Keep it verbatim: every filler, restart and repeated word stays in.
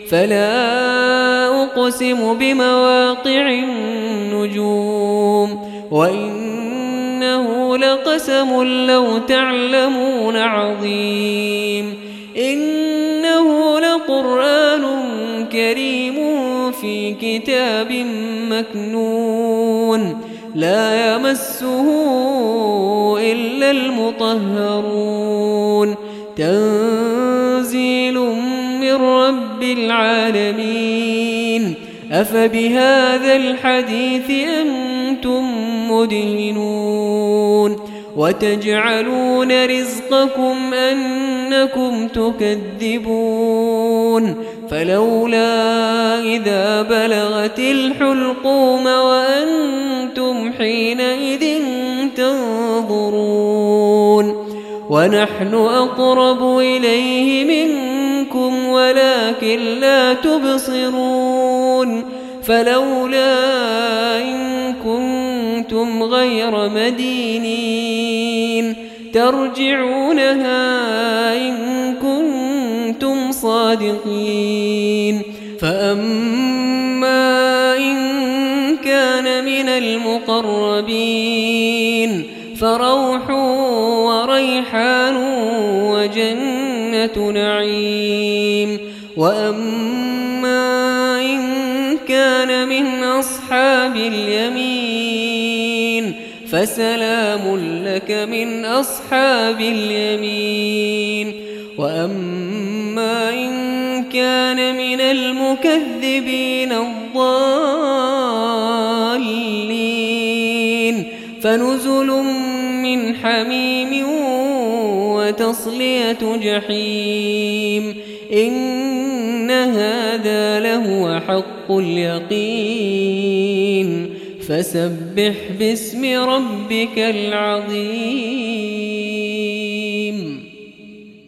فلا أقسم بمواقع النجوم وإنه لقسم لو تعلمون عظيم إنه لقرآن كريم في كتاب مكنون لا يمسه إلا المطهرون تنزيل من رب العالمين أفبهذا الحديث أنتم مدهنون وتجعلون رزقكم أنكم تكذبون فلولا إذا بلغت الحلقوم وأنتم حينئذ تنظرون ونحن أقرب إليه منكم ولكن لا تبصرون فلولا إن كنتم غير مدينين ترجعونها إن كنتم صادقين فأما إن كان من المقربين فروح وريحان وجنة نعيم وأما إن كان من أصحاب اليمين فسلام لك من أصحاب اليمين وأما إن كان من المكذبين الضالين فنزل من حميم وتصلية جحيم إن هذا لهو حق اليقين فسبح باسم ربك العظيم.